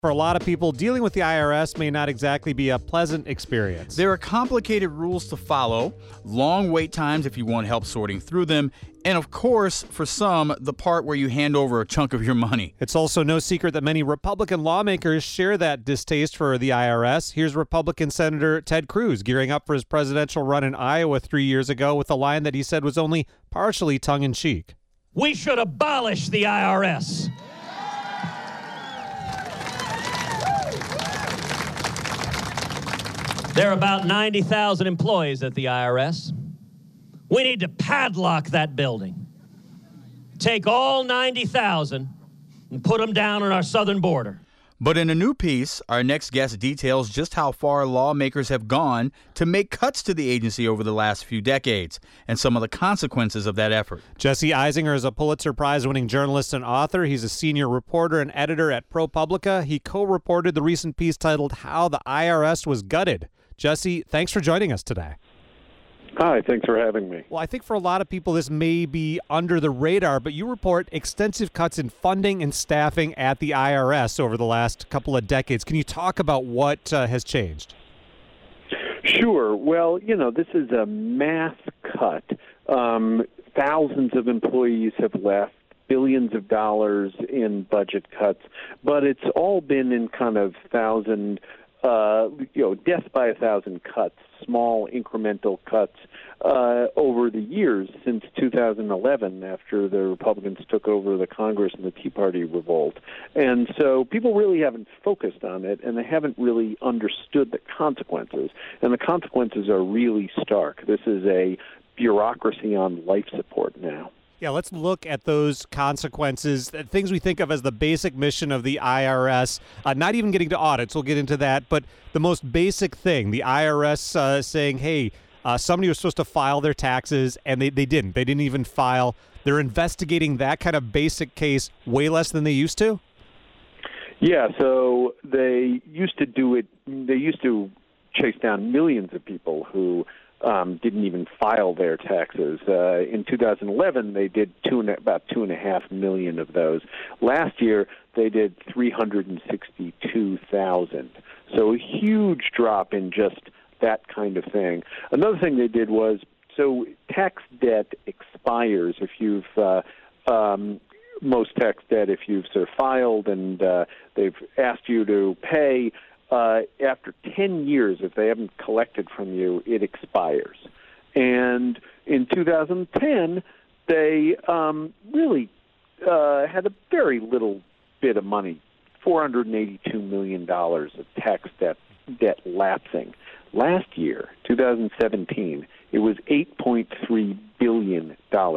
For a lot of people, dealing with the IRS may not exactly be a pleasant experience. There are complicated rules to follow, long wait times if you want help sorting through them, and of course, for some, the part where you hand over a chunk of your money. It's also no secret that many Republican lawmakers share that distaste for the IRS. Here's Republican Senator Ted Cruz gearing up for his presidential run in Iowa 3 years ago with a line that he said was only partially tongue-in-cheek. We should abolish the IRS. There are about 90,000 employees at the IRS. We need to padlock that building. Take all 90,000 and put them down on our southern border. But in a new piece, our next guest details just how far lawmakers have gone to make cuts to the agency over the last few decades and some of the consequences of that effort. Jesse Eisinger is a Pulitzer Prize-winning journalist and author. He's a senior reporter and editor at ProPublica. He co-reported the recent piece titled How the IRS Was Gutted. Jesse, thanks for joining us today. Hi, thanks for having me. Well, I think for a lot of people this may be under the radar, but you report extensive cuts in funding and staffing at the IRS over the last couple of decades. Can you talk about what has changed? Sure. Well, this is a mass cut. Thousands of employees have left, billions of dollars in budget cuts, but it's all been in kind of death by 1,000 cuts, small incremental cuts over the years since 2011 after the Republicans took over the Congress and the Tea Party revolt. And so people really haven't focused on it, and they haven't really understood the consequences. And the consequences are really stark. This is a bureaucracy on life support now. Yeah, let's look at those consequences, things we think of as the basic mission of the IRS, not even getting to audits, we'll get into that, but the most basic thing, the IRS saying, hey, somebody was supposed to file their taxes, and they didn't. They didn't even file. They're investigating that kind of basic case way less than they used to? Yeah, so they used to do it. They used to chase down millions of people who didn't even file their taxes. In 2011, they did about 2.5 million of those. Last year, they did 362,000. So a huge drop in just that kind of thing. Another thing they did was, so tax debt expires if you've most tax debt if you've sort of filed and they've asked you to pay. After 10 years, if they haven't collected from you, it expires. And in 2010, they really had a very little bit of money, $482 million of tax debt lapsing. Last year, 2017, it was $8.3 billion,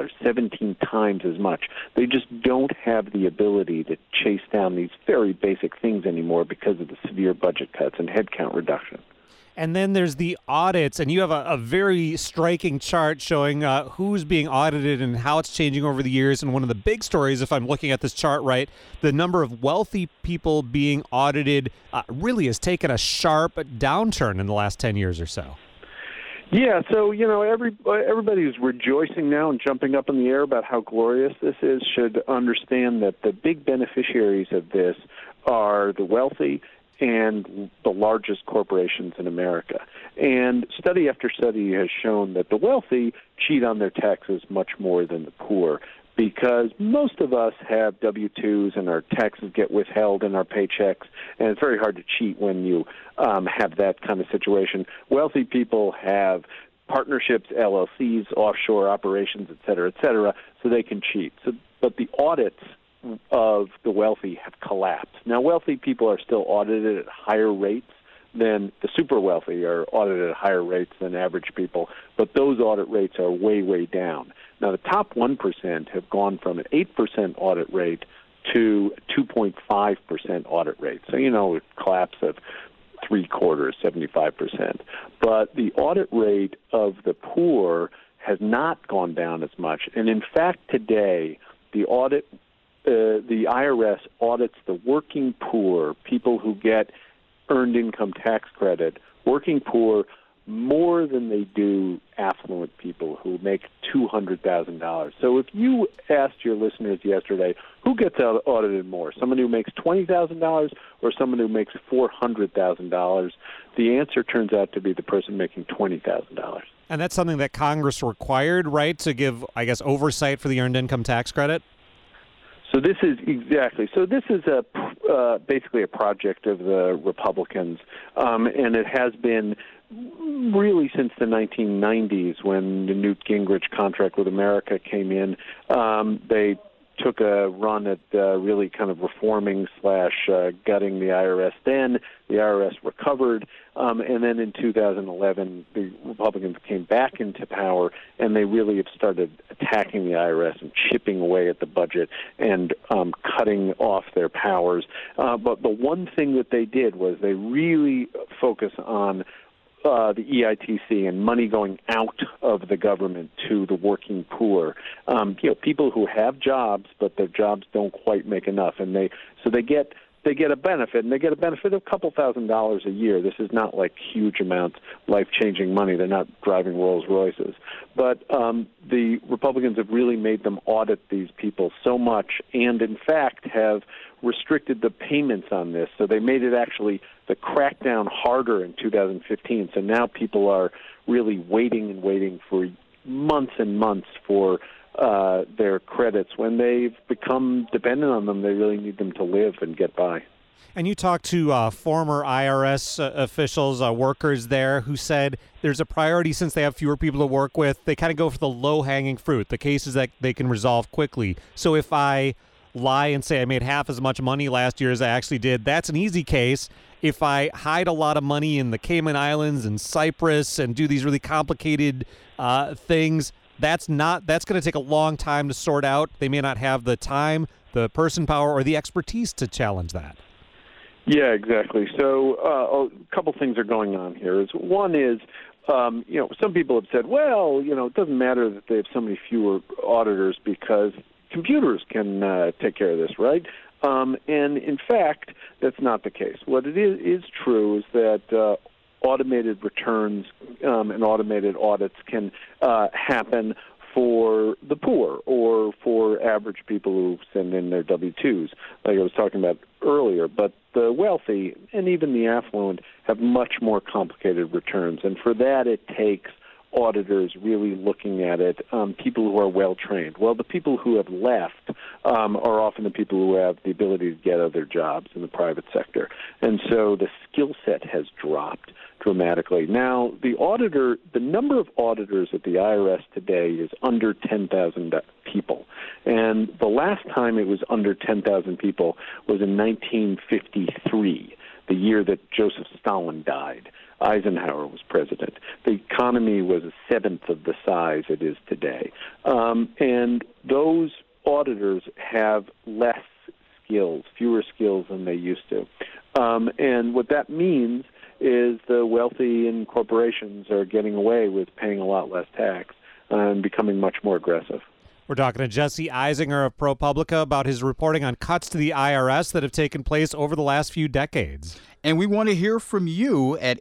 17 times as much. They just don't have the ability to chase down these very basic things anymore because of the severe budget cuts and headcount reduction. And then there's the audits, and you have a very striking chart showing who's being audited and how it's changing over the years. And one of the big stories, if I'm looking at this chart right, the number of wealthy people being audited really has taken a sharp downturn in the last 10 years or so. Yeah, so, everybody's rejoicing now and jumping up in the air about how glorious this is, should understand that the big beneficiaries of this are the wealthy and the largest corporations in America. And study after study has shown that the wealthy cheat on their taxes much more than the poor, because most of us have W-2s and our taxes get withheld in our paychecks, and it's very hard to cheat when you have that kind of situation. Wealthy people have partnerships, LLCs, offshore operations, et cetera, so they can cheat. But the audits of the wealthy have collapsed. Now, wealthy people are still audited at higher rates than the super wealthy are audited at higher rates than average people, but those audit rates are way, way down. Now, the top 1% have gone from an 8% audit rate to 2.5% audit rate. So, a collapse of 3/4, 75%. But the audit rate of the poor has not gone down as much. And in fact, today, the IRS audits the working poor, people who get earned income tax credit, working poor, more than they do affluent people who make $200,000. So if you asked your listeners yesterday, who gets audited more, someone who makes $20,000 or someone who makes $400,000, the answer turns out to be the person making $20,000. And that's something that Congress required, right, to give, I guess, oversight for the Earned Income Tax Credit? So this is basically a project of the Republicans, and it has been really since the 1990s when the Newt Gingrich contract with America came in. They took a run at really kind of reforming / gutting the IRS. Then the IRS recovered, and then in 2011, the Republicans came back into power, and they really have started attacking the IRS and chipping away at the budget and cutting off their powers. But the one thing that they did was they really focus on the EITC and money going out of the government to the working poor, people who have jobs but their jobs don't quite make enough, and they get a benefit, and they get a benefit of a couple $1,000s a year. This is not like huge amounts, life-changing money. They're not driving Rolls Royces, but the Republicans have really made them audit these people so much, and in fact have restricted the payments on this. So they made it actually the crackdown harder in 2015. So now people are really waiting for months and months for their credits. When they've become dependent on them, they really need them to live and get by. And you talked to former IRS officials, workers there, who said there's a priority since they have fewer people to work with. They kind of go for the low-hanging fruit, the cases that they can resolve quickly. So if I lie and say I made half as much money last year as I actually did, that's an easy case. If I hide a lot of money in the Cayman Islands and Cyprus and do these really complicated things, that's going to take a long time to sort out. They may not have the time, the person power, or the expertise to challenge that. Yeah, exactly. So a couple things are going on here. One is, some people have said, well, it doesn't matter that they have so many fewer auditors because computers can take care of this, right? And in fact, that's not the case. What it is true is that automated returns and automated audits can happen for the poor or for average people who send in their W-2s, like I was talking about earlier. But the wealthy and even the affluent have much more complicated returns, and for that it takes auditors really looking at it, people who are well-trained. Well, the people who have left are often the people who have the ability to get other jobs in the private sector. And so the skill set has dropped dramatically. Now, the number of auditors at the IRS today is under 10,000 people. And the last time it was under 10,000 people was in 1953, the year that Joseph Stalin died. Eisenhower was president. The economy was a seventh of the size it is today. And those auditors have less skills, fewer skills than they used to. And what that means is the wealthy and corporations are getting away with paying a lot less tax and becoming much more aggressive. We're talking to Jesse Eisinger of ProPublica about his reporting on cuts to the IRS that have taken place over the last few decades. And we want to hear from you at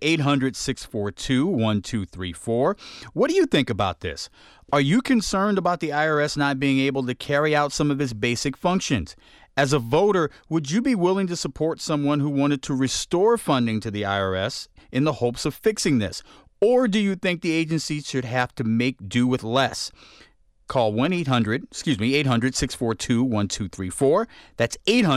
800-642-1234. What do you think about this? Are you concerned about the IRS not being able to carry out some of its basic functions? As a voter, would you be willing to support someone who wanted to restore funding to the IRS in the hopes of fixing this? Or do you think the agency should have to make do with less? Call 800-642-1234. That's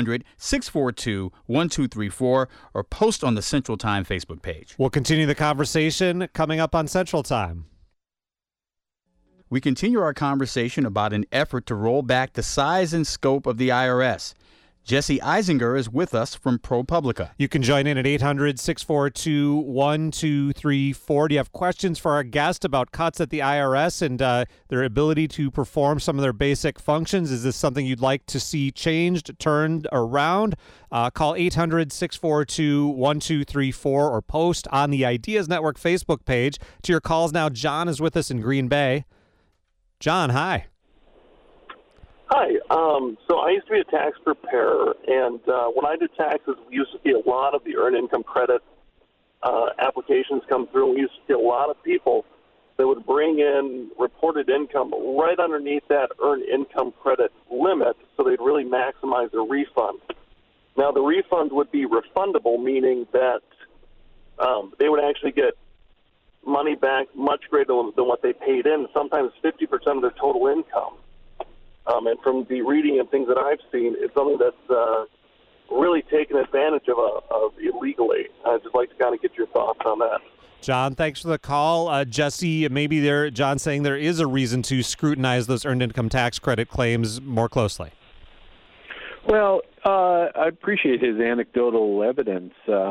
800-642-1234, or post on the Central Time Facebook page. We'll continue the conversation coming up on Central Time. We continue our conversation about an effort to roll back the size and scope of the IRS. Jesse Eisinger is with us from ProPublica. You can join in at 800-642-1234. Do you have questions for our guest about cuts at the IRS and their ability to perform some of their basic functions? Is this something you'd like to see changed, turned around? Call 800-642-1234 or post on the Ideas Network Facebook page. To your calls now, John is with us in Green Bay. John, hi. Hi. So I used to be a tax preparer, and when I did taxes, we used to see a lot of the earned income credit applications come through. We used to see a lot of people that would bring in reported income right underneath that earned income credit limit, so they'd really maximize their refund. Now, the refund would be refundable, meaning that they would actually get money back much greater than what they paid in, sometimes 50% of their total income. And from the reading and things that I've seen, it's something that's really taken advantage of illegally. I'd just like to kind of get your thoughts on that. John, thanks for the call. Jesse, maybe John's saying there is a reason to scrutinize those earned income tax credit claims more closely. Well, I appreciate his anecdotal evidence,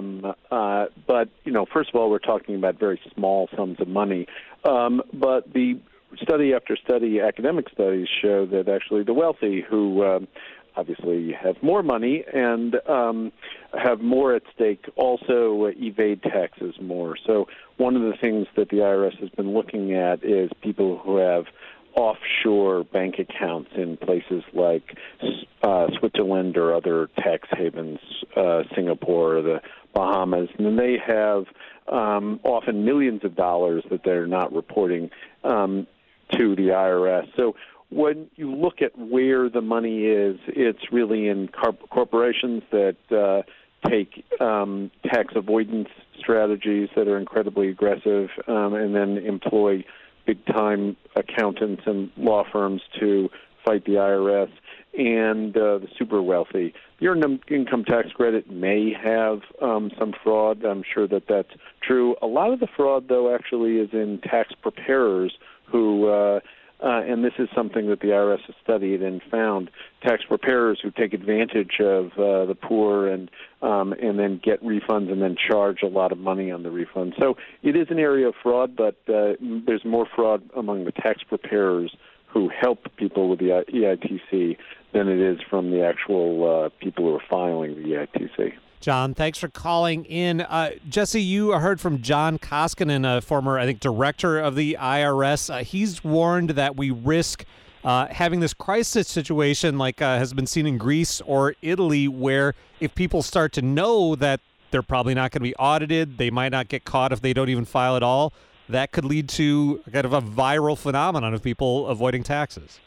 but first of all, we're talking about very small sums of money. But the study after study, academic studies show that actually the wealthy, who obviously have more money and have more at stake, also evade taxes more. So one of the things that the IRS has been looking at is people who have offshore bank accounts in places like Switzerland or other tax havens, Singapore or the Bahamas, and they have often millions of dollars that they're not reporting to the IRS. So when you look at where the money is, it's really in corporations that take tax avoidance strategies that are incredibly aggressive and then employ big-time accountants and law firms to fight the IRS, and the super wealthy. The earned income tax credit may have some fraud. I'm sure that that's true. A lot of the fraud, though, actually is in tax preparers who, and this is something that the IRS has studied and found, tax preparers who take advantage of the poor and then get refunds and then charge a lot of money on the refund. So it is an area of fraud, but there's more fraud among the tax preparers who help people with the EITC than it is from the actual people who are filing the EITC. John, thanks for calling in. Jesse, you heard from John Koskinen, a former, I think, director of the IRS. He's warned that we risk having this crisis situation like has been seen in Greece or Italy, where if people start to know that they're probably not going to be audited, they might not get caught if they don't even file at all, that could lead to kind of a viral phenomenon of people avoiding taxes.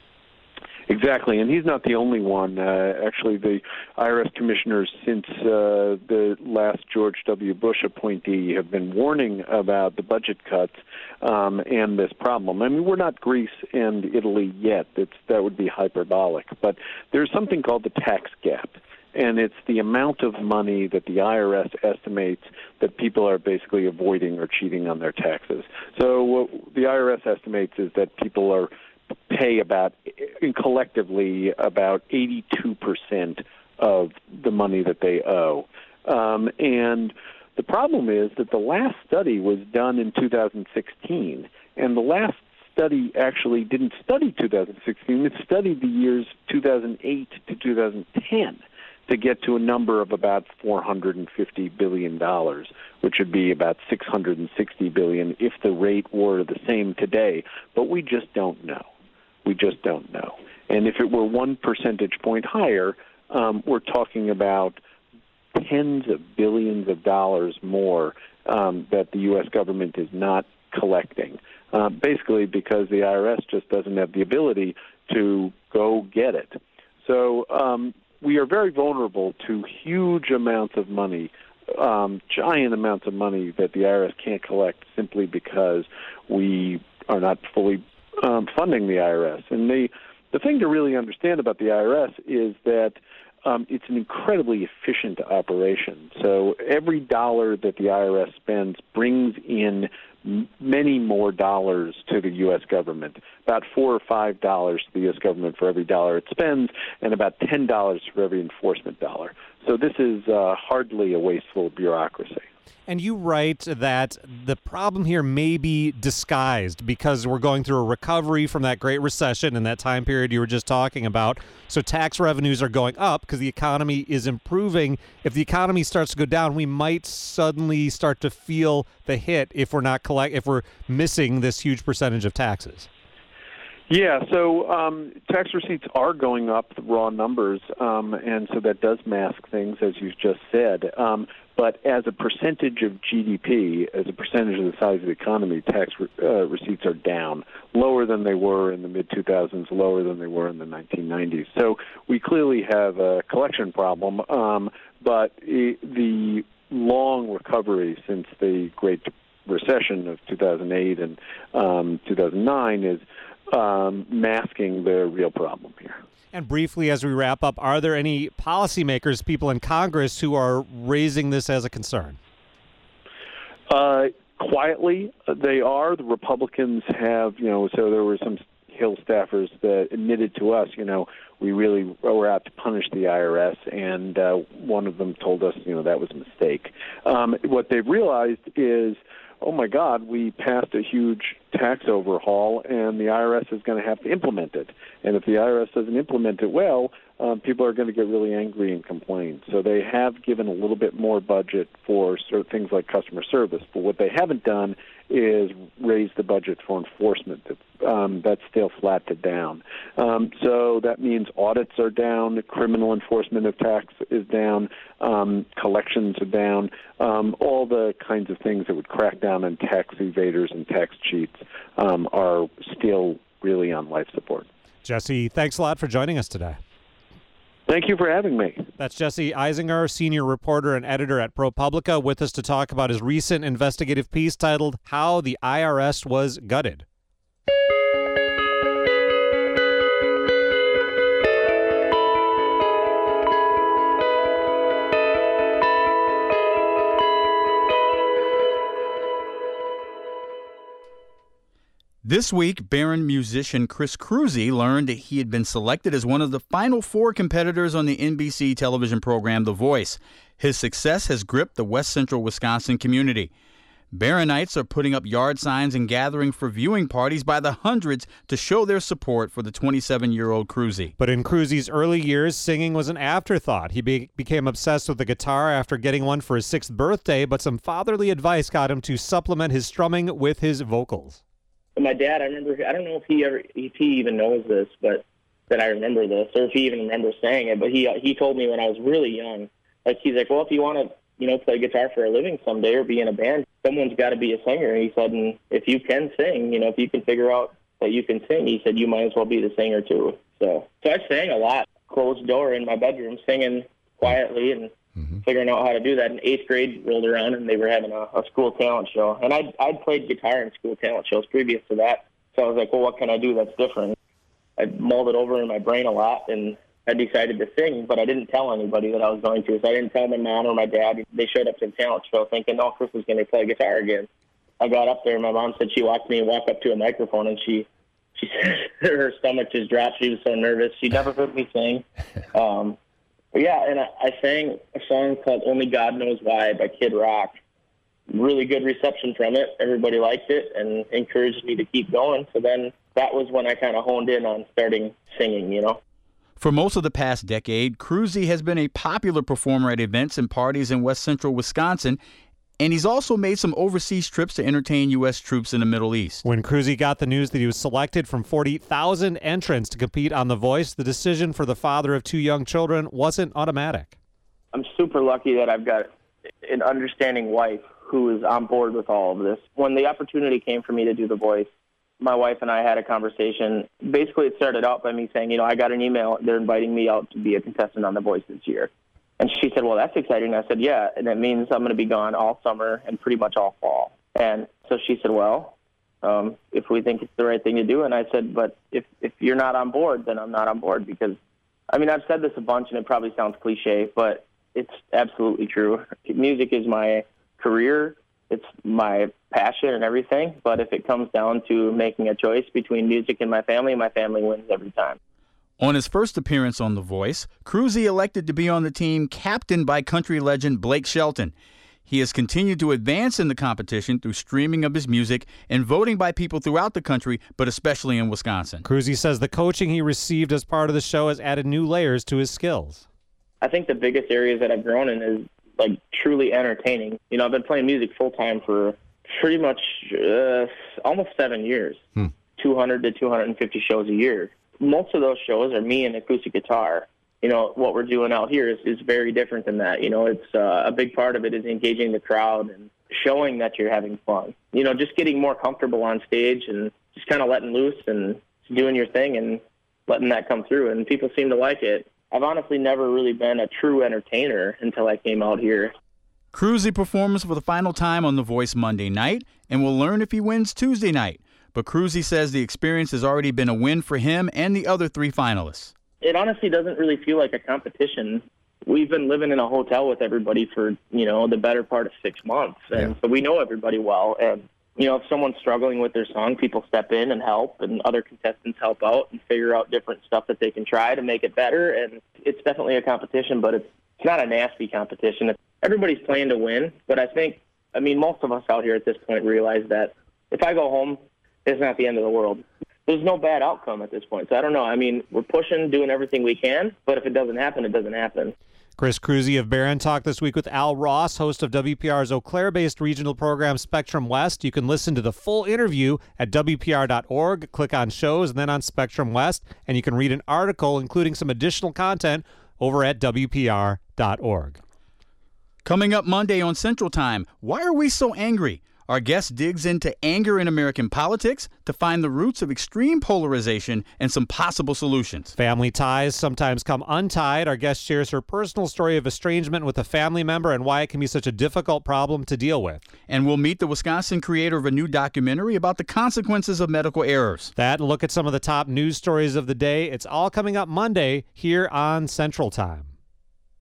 Exactly, and he's not the only one. Actually, the IRS commissioners since the last George W. Bush appointee have been warning about the budget cuts and this problem. I mean, we're not Greece and Italy yet. That would be hyperbolic. But there's something called the tax gap, and it's the amount of money that the IRS estimates that people are basically avoiding or cheating on their taxes. So what the IRS estimates is that people pay collectively about 82% of the money that they owe. And the problem is that the last study was done in 2016, and the last study actually didn't study 2016. It studied the years 2008 to 2010 to get to a number of about $450 billion, which would be about $660 billion if the rate were the same today. But we just don't know. We just don't know. And if it were 1 percentage point higher, we're talking about tens of billions of dollars more that the U.S. government is not collecting, basically because the IRS just doesn't have the ability to go get it. So we are very vulnerable to huge amounts of money, giant amounts of money that the IRS can't collect simply because we are not fully funding the IRS. And the thing to really understand about the IRS is that it's an incredibly efficient operation. So every dollar that the IRS spends brings in many more dollars to the U.S. government, about $4 or $5 to the U.S. government for every dollar it spends, and about $10 for every enforcement dollar. So this is hardly a wasteful bureaucracy. And you write that the problem here may be disguised because we're going through a recovery from that Great Recession and that time period you were just talking about. So tax revenues are going up because the economy is improving. If the economy starts to go down, we might suddenly start to feel the hit if we're not if we're missing this huge percentage of taxes. Yeah, so tax receipts are going up, the raw numbers, and so that does mask things, as you just said. But as a percentage of GDP, as a percentage of the size of the economy, tax receipts are down, lower than they were in the mid-2000s, lower than they were in the 1990s. So we clearly have a collection problem, but the long recovery since the Great Recession of 2008 and 2009 is masking the real problem here. And briefly, as we wrap up, are there any policymakers, people in Congress, who are raising this as a concern? Quietly, they are. The Republicans have, so there were some Hill staffers that admitted to us, we really were out to punish the IRS, and one of them told us, that was a mistake. What they've realized is, oh my God, we passed a huge tax overhaul, and the IRS is going to have to implement it. And if the IRS doesn't implement it well, people are going to get really angry and complain. So they have given a little bit more budget for things like customer service. But what they haven't done is raise the budget for enforcement. That's still flat to down. So that means audits are down, criminal enforcement of tax is down, collections are down, all the kinds of things that would crack down on tax evaders and tax cheats are still really on life support. Jesse, thanks a lot for joining us today. Thank you for having me. That's Jesse Eisinger, senior reporter and editor at ProPublica, with us to talk about his recent investigative piece titled How the IRS Was Gutted. This week, Barron musician Chris Cruzy learned that he had been selected as one of the final 4 competitors on the NBC television program The Voice. His success has gripped the West Central Wisconsin community. Barronites are putting up yard signs and gathering for viewing parties by the hundreds to show their support for the 27-year-old Cruzy. But in Cruzy's early years, singing was an afterthought. He became obsessed with the guitar after getting one for his 6th birthday, but some fatherly advice got him to supplement his strumming with his vocals. My dad, I remember, I don't know if he even knows this, but that I remember this, or if he even remembers saying it, but he told me when I was really young, he's like, well, if you want to, play guitar for a living someday or be in a band, someone's got to be a singer. And he said, and if you can sing, if you can figure out that you can sing, he said, you might as well be the singer too. So I sang a lot, closed door in my bedroom, singing quietly and figuring out how to do that. In 8th grade rolled around, and they were having a school talent show. And I'd played guitar in school talent shows previous to that. So I was like, well, what can I do that's different? I mulled it over in my brain a lot, and I decided to sing, but I didn't tell anybody that I was going to. So I didn't tell my mom or my dad. They showed up to the talent show thinking, oh, Chris is going to play guitar again. I got up there, and my mom said she watched me walk up to a microphone, and she said her stomach just dropped. She was so nervous. She never heard me sing. Yeah, and I sang a song called Only God Knows Why by Kid Rock. Really good reception from it. Everybody liked it and encouraged me to keep going. So then that was when I kind of honed in on starting singing, For most of the past decade, Cruzy has been a popular performer at events and parties in West Central Wisconsin, and he's also made some overseas trips to entertain U.S. troops in the Middle East. When Cruzy got the news that he was selected from 40,000 entrants to compete on The Voice, the decision for the father of 2 young children wasn't automatic. I'm super lucky that I've got an understanding wife who is on board with all of this. When the opportunity came for me to do The Voice, my wife and I had a conversation. Basically, it started out by me saying, I got an email. They're inviting me out to be a contestant on The Voice this year. And she said, well, that's exciting. I said, yeah, and that means I'm going to be gone all summer and pretty much all fall. And so she said, well, if we think it's the right thing to do. And I said, but if you're not on board, then I'm not on board because, I've said this a bunch and it probably sounds cliche, but it's absolutely true. Music is my career. It's my passion and everything. But if it comes down to making a choice between music and my family wins every time. On his first appearance on The Voice, Cruzy elected to be on the team captained by country legend Blake Shelton. He has continued to advance in the competition through streaming of his music and voting by people throughout the country, but especially in Wisconsin. Cruzy says the coaching he received as part of the show has added new layers to his skills. I think the biggest areas that I've grown in is truly entertaining. I've been playing music full time for pretty much almost 7 years. 200 to 250 shows a year. Most of those shows are me and acoustic guitar. You know, what we're doing out here is very different than that. You know, it's a big part of it is engaging the crowd and showing that you're having fun. You know, just getting more comfortable on stage and just kind of letting loose and doing your thing and letting that come through. And people seem to like it. I've honestly never really been a true entertainer until I came out here. Cruzy performs for the final time on The Voice Monday night, and we'll learn if he wins Tuesday night. But Cruzy says the experience has already been a win for him and the other 3 finalists. It honestly doesn't really feel like a competition. We've been living in a hotel with everybody for, you know, the better part of 6 months. And so we know everybody well. And, you know, if someone's struggling with their song, people step in and help, and other contestants help out and figure out different stuff that they can try to make it better. And it's definitely a competition, but it's not a nasty competition. Everybody's playing to win. But I mean, most of us out here at this point realize that if I go home, it's not the end of the world. There's no bad outcome at this point. So I don't know. I mean, we're pushing, doing everything we can, but if it doesn't happen, it doesn't happen. Chris Cruzy of Barron talked this week with Al Ross, host of WPR's Eau Claire-based regional program Spectrum West. You can listen to the full interview at WPR.org. Click on shows and then on Spectrum West, and you can read an article including some additional content over at WPR.org. Coming up Monday on Central Time, why are we so angry? Our guest digs into anger in American politics to find the roots of extreme polarization and some possible solutions. Family ties sometimes come untied. Our guest shares her personal story of estrangement with a family member and why it can be such a difficult problem to deal with. And we'll meet the Wisconsin creator of a new documentary about the consequences of medical errors. That and look at some of the top news stories of the day. It's all coming up Monday here on Central Time.